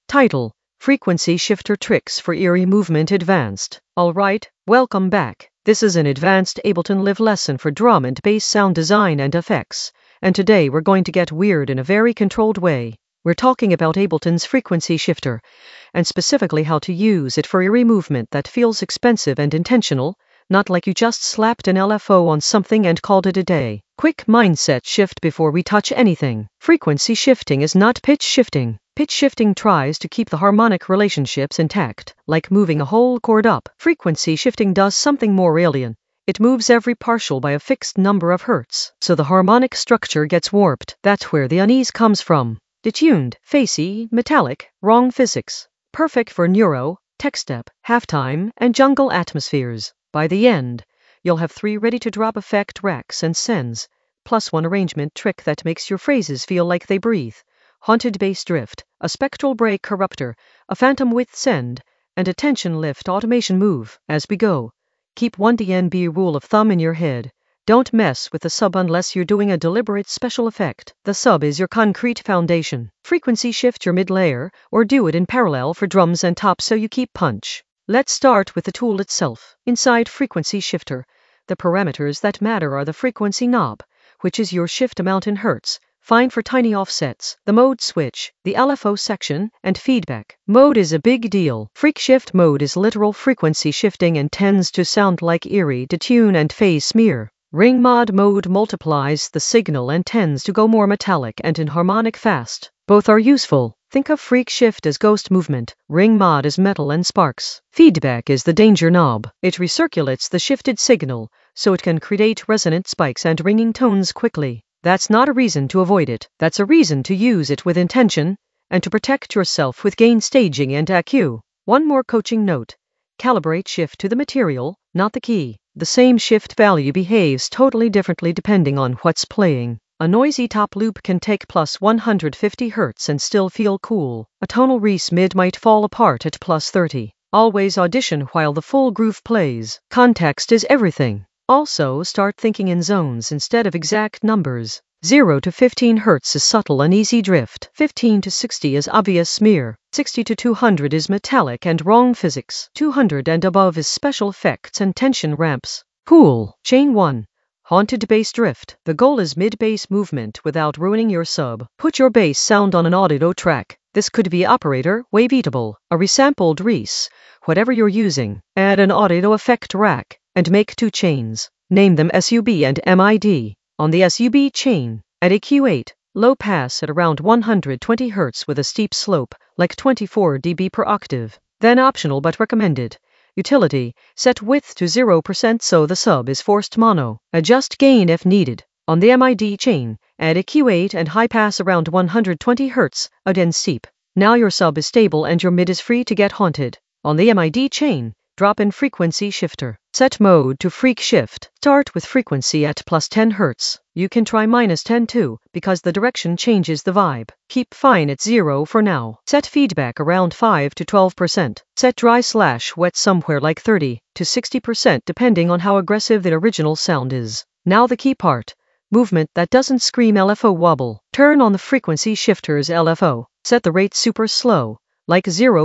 Title: Frequency Shifter Tricks for Eerie Movement Advanced. Alright, welcome back. This is an advanced Ableton Live lesson for drum and bass sound design and effects. And today we're going to get weird in a very controlled way. We're talking about Ableton's frequency shifter, and specifically how to use it for eerie movement that feels expensive and intentional, not like you just slapped an LFO on something and called it a day. Quick mindset shift before we touch anything. Frequency shifting is not pitch shifting. Pitch shifting tries to keep the harmonic relationships intact, like moving a whole chord up. Frequency shifting does something more alien. It moves every partial by a fixed number of hertz, so the harmonic structure gets warped. That's where the unease comes from. Detuned, facey, metallic, wrong physics. Perfect for neuro, tech-step, halftime, and jungle atmospheres. By the end, you'll have 3 ready-to-drop effect racks and sends, plus 1 arrangement trick that makes your phrases feel like they breathe. Haunted bass drift, a spectral break corrupter, a phantom width send, and a tension lift automation move. As we go, keep 1 dB rule of thumb in your head. Don't mess with the sub unless you're doing a deliberate special effect. The sub is your concrete foundation. Frequency shift your mid-layer, or do it in parallel for drums and tops so you keep punch. Let's start with the tool itself. Inside Frequency Shifter, the parameters that matter are the frequency knob, which is your shift amount in hertz, fine for tiny offsets, the mode switch, the LFO section, and feedback. Mode is a big deal. Freak shift mode is literal frequency shifting and tends to sound like eerie, detune, and phase smear. Ring mod mode multiplies the signal and tends to go more metallic and in harmonic fast. Both are useful. Think of freak shift as ghost movement, ring mod as metal and sparks. Feedback is the danger knob. It recirculates the shifted signal, so it can create resonant spikes and ringing tones quickly. That's not a reason to avoid it. That's a reason to use it with intention, and to protect yourself with gain staging and EQ. One more coaching note. Calibrate shift to the material, not the key. The same shift value behaves totally differently depending on what's playing. A noisy top loop can take plus 150 Hz and still feel cool. A tonal res mid might fall apart at plus 30. Always audition while the full groove plays. Context is everything. Also, start thinking in zones instead of exact numbers. 0 to 15 Hz is subtle uneasy drift. 15 to 60 is obvious smear. 60 to 200 is metallic and wrong physics. 200 and above is special effects and tension ramps. Cool. Chain 1. Haunted bass drift. The goal is mid-bass movement without ruining your sub. Put your bass sound on an audio track. This could be operator, waveatable, a resampled res, whatever you're using. Add an audio effect rack, and make 2 chains. Name them SUB and MID. On the SUB chain, add a Q8, low pass at around 120 Hz with a steep slope, like 24 dB per octave. Then optional but recommended. Utility, set width to 0% so the sub is forced mono. Adjust gain if needed. On the MID chain, add a Q8 and high pass around 120 Hz, again steep. Now your sub is stable and your mid is free to get haunted. On the MID chain, drop in frequency shifter. Set mode to freak shift. Start with frequency at plus 10 Hz. You can try minus 10 too, because the direction changes the vibe. Keep fine at 0 for now. Set feedback around 5 to 12%. Set dry/wet somewhere like 30 to 60% depending on how aggressive the original sound is. Now the key part. Movement that doesn't scream LFO wobble. Turn on the frequency shifter's LFO. Set the rate super slow, like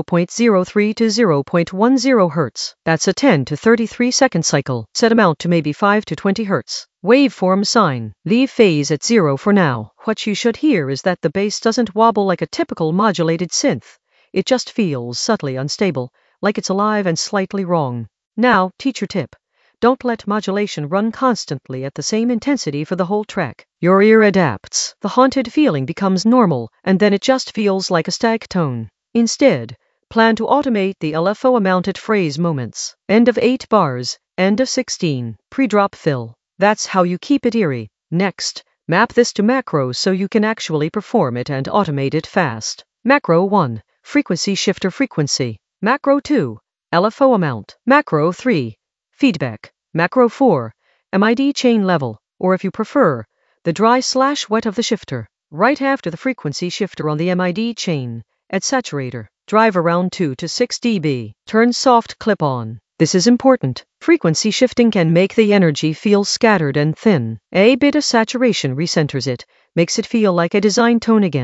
0.03 to 0.10 Hz. That's a 10 to 33 second cycle. Set amount to maybe 5 to 20 Hz. Waveform sign. Leave phase at 0 for now. What you should hear is that the bass doesn't wobble like a typical modulated synth. It just feels subtly unstable, like it's alive and slightly wrong. Now, teacher tip. Don't let modulation run constantly at the same intensity for the whole track. Your ear adapts. The haunted feeling becomes normal, and then it just feels like a stag tone. Instead, plan to automate the LFO amount at phrase moments. End of 8 bars, end of 16, pre-drop fill. That's how you keep it eerie. Next, map this to macros so you can actually perform it and automate it fast. Macro 1, frequency shifter frequency. Macro 2, LFO amount. Macro 3, feedback. Macro 4, MID chain level, or if you prefer, the dry/wet of the shifter. Right after the frequency shifter on the MID chain, add saturator. Drive around 2 to 6 dB. Turn soft clip on. This is important. Frequency shifting can make the energy feel scattered and thin. A bit of saturation recenters it, makes it feel like a design tone again,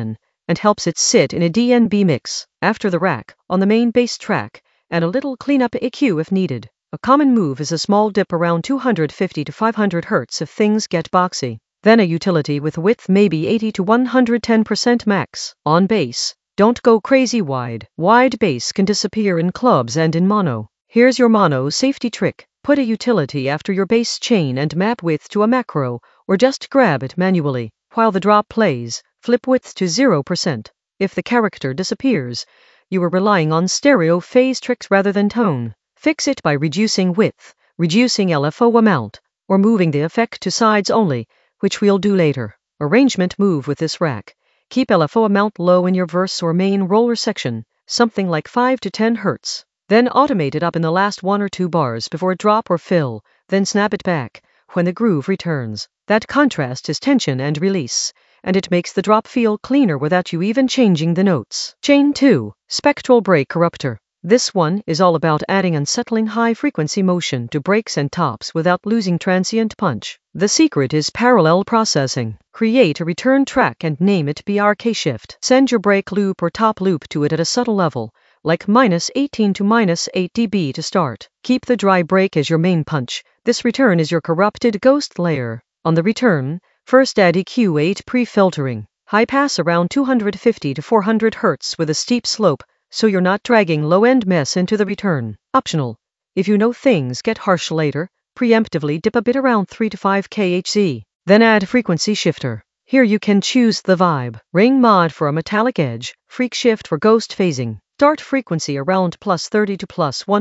and helps it sit in a DnB mix. After the rack, on the main bass track, and a little cleanup EQ if needed. A common move is a small dip around 250 to 500 Hz if things get boxy. Then a utility with width maybe 80 to 110% max. On bass, don't go crazy wide. Wide bass can disappear in clubs and in mono. Here's your mono safety trick. Put a utility after your bass chain and map width to a macro, or just grab it manually. While the drop plays, flip width to 0%. If the character disappears, you are relying on stereo phase tricks rather than tone. Fix it by reducing width, reducing LFO amount, or moving the effect to sides only, which we'll do later. Arrangement move with this rack. Keep LFO amount low in your verse or main roller section, something like 5 to 10 Hz. Then automate it up in the last 1 or 2 bars before drop or fill, then snap it back when the groove returns. That contrast is tension and release, and it makes the drop feel cleaner without you even changing the notes. Chain 2. Spectral Break Corrupter. This one is all about adding unsettling high-frequency motion to breaks and tops without losing transient punch. The secret is parallel processing. Create a return track and name it BRK Shift. Send your break loop or top loop to it at a subtle level, like -18 to -8 dB to start. Keep the dry break as your main punch. This return is your corrupted ghost layer. On the return, first add EQ8 pre-filtering. High pass around 250 to 400 Hz with a steep slope, so you're not dragging low-end mess into the return. Optional. If you know things get harsh later, preemptively dip a bit around 3 to 5 kHz. Then add frequency shifter. Here you can choose the vibe. Ring mod for a metallic edge, freak shift for ghost phasing. Start frequency around +30 to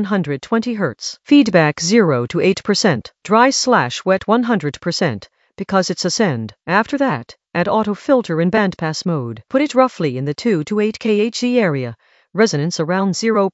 +120 Hz. Feedback 0 to 8%. Dry/wet 100%, because it's ascend. After that, add auto filter in bandpass mode. Put it roughly in the 2 to 8 kHz area. Resonance around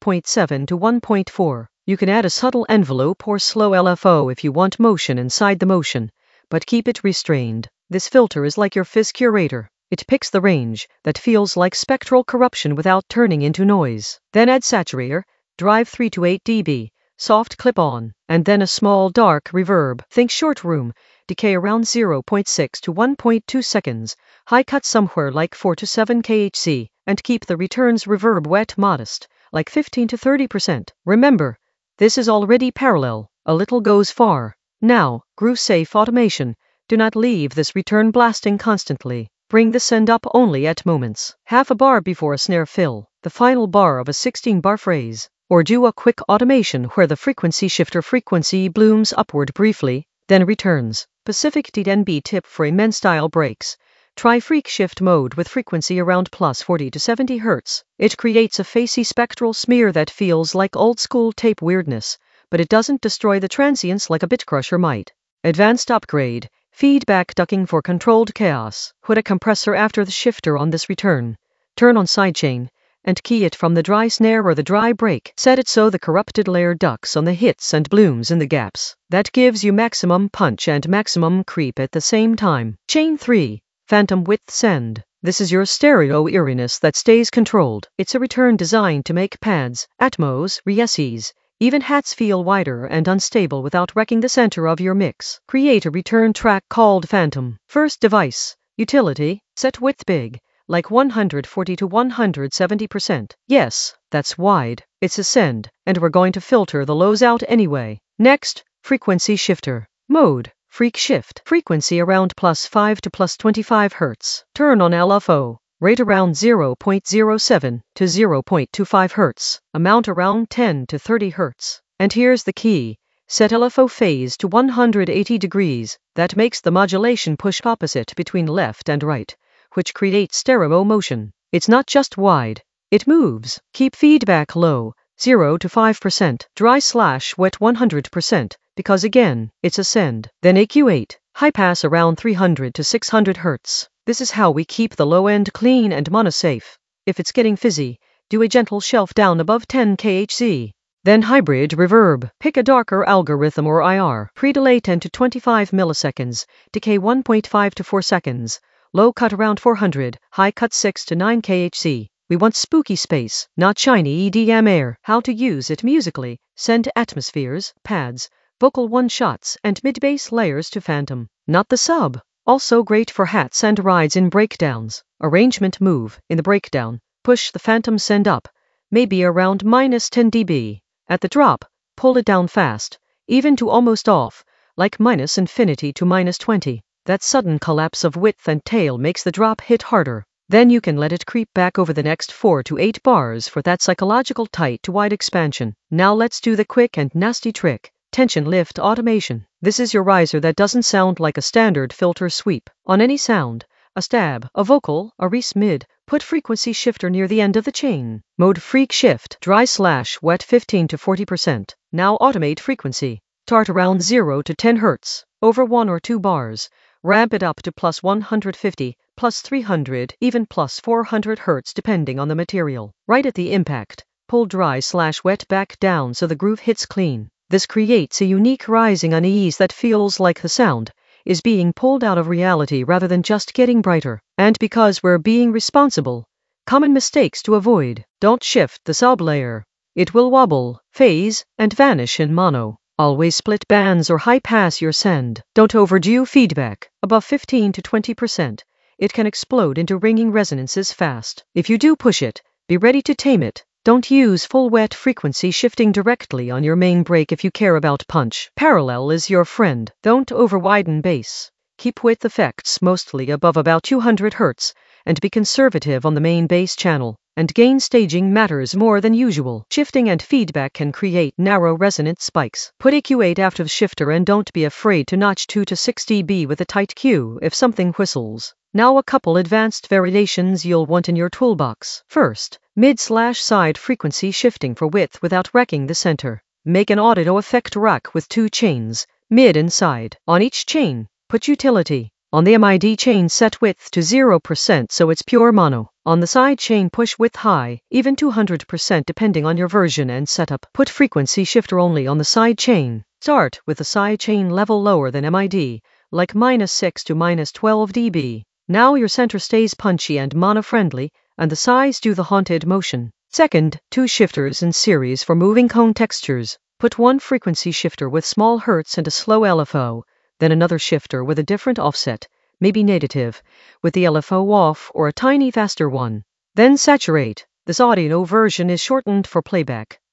0.7 to 1.4. You can add a subtle envelope or slow LFO if you want motion inside the motion, but keep it restrained. This filter is like your fizz curator. It picks the range that feels like spectral corruption without turning into noise. Then add saturator, drive 3 to 8 dB, soft clip-on, and then a small dark reverb. Think short room, decay around 0.6 to 1.2 seconds, high cut somewhere like 4 to 7 kHz, and keep the returns reverb wet modest, like 15 to 30%. Remember, this is already parallel. A little goes far. Now, groove safe automation. Do not leave this return blasting constantly. Bring the send up only at moments. Half a bar before a snare fill, the final bar of a 16-bar phrase. Or do a quick automation where the frequency shifter frequency blooms upward briefly, then returns. Pacific DnB tip for immense style breaks. Try freak shift mode with frequency around +40 to 70 Hz. It creates a facey spectral smear that feels like old school tape weirdness, but it doesn't destroy the transients like a bit crusher might. Advanced upgrade. Feedback ducking for controlled chaos. Put a compressor after the shifter on this return. Turn on sidechain, and key it from the dry snare or the dry break. Set it so the corrupted layer ducks on the hits and blooms in the gaps. That gives you maximum punch and maximum creep at the same time. Chain 3. Phantom Width Send. This is your stereo eeriness that stays controlled. It's a return designed to make pads, atmos, reeses, even hats feel wider and unstable without wrecking the center of your mix. Create a return track called Phantom. First device. Utility. Set width big, like 140 to 170%. Yes, that's wide. It's ascend, and we're going to filter the lows out anyway. Next, frequency shifter. Mode. Freak shift. Frequency around +5 to +25 Hz. Turn on LFO. Rate around 0.07 to 0.25 Hz. Amount around 10 to 30 Hz. And here's the key. Set LFO phase to 180 degrees. That makes the modulation push opposite between left and right, which creates stereo motion. It's not just wide. It moves. Keep feedback low, 0 to 5%. Dry/wet 100%. Because again, it's ascend. Then EQ8, high pass around 300 to 600 Hz. This is how we keep the low end clean and monosafe. If it's getting fizzy, do a gentle shelf down above 10 kHz. Then hybrid reverb. Pick a darker algorithm or IR. Pre-delay 10 to 25 milliseconds. Decay 1.5 to 4 seconds. Low cut around 400. High cut 6 to 9 kHz. We want spooky space, not shiny EDM air. How to use it musically. Send atmospheres, pads, vocal one-shots, and mid-bass layers to Phantom. Not the sub. Also great for hats and rides in breakdowns. Arrangement move. In the breakdown, push the phantom send up, maybe around -10 dB. At the drop, pull it down fast, even to almost off, like -infinity to -20. That sudden collapse of width and tail makes the drop hit harder. Then you can let it creep back over the next 4 to 8 bars for that psychological tight to wide expansion. Now let's do the quick and nasty trick. Tension lift automation. This is your riser that doesn't sound like a standard filter sweep. On any sound, a stab, a vocal, a res mid, put frequency shifter near the end of the chain. Mode freak shift, dry/wet 15 to 40%. Now automate frequency. Start around 0 to 10 Hz, over 1 or 2 bars. Ramp it up to +150, +300, even +400 Hz depending on the material. Right at the impact, pull dry/wet back down so the groove hits clean. This creates a unique rising unease that feels like the sound is being pulled out of reality rather than just getting brighter. And because we're being responsible, common mistakes to avoid: don't shift the sub layer. It will wobble, phase, and vanish in mono. Always split bands or high pass your send. Don't overdo feedback. Above 15 to 20%, it can explode into ringing resonances fast. If you do push it, be ready to tame it. Don't use full wet frequency shifting directly on your main break if you care about punch. Parallel is your friend. Don't over-widen bass. Keep width effects mostly above about 200 Hz, and be conservative on the main bass channel. And gain staging matters more than usual. Shifting and feedback can create narrow resonant spikes. Put EQ8 after the shifter and don't be afraid to notch 2 to 6 dB with a tight Q if something whistles. Now a couple advanced variations you'll want in your toolbox. First, mid/side frequency shifting for width without wrecking the center. Make an audio effect rack with 2 chains, mid and side. On each chain, put utility. On the MID chain, set width to 0% so it's pure mono. On the side chain, push width high, even 200% depending on your version and setup. Put frequency shifter only on the side chain. Start with the side chain level lower than MID, like -6 to -12 dB. Now your center stays punchy and mono-friendly, and the sides do the haunted motion. Second, 2 shifters in series for moving cone textures. Put 1 frequency shifter with small hertz and a slow LFO, then another shifter with a different offset, maybe negative, with the LFO off or a tiny faster one. Then saturate. This audio version is shortened for playback.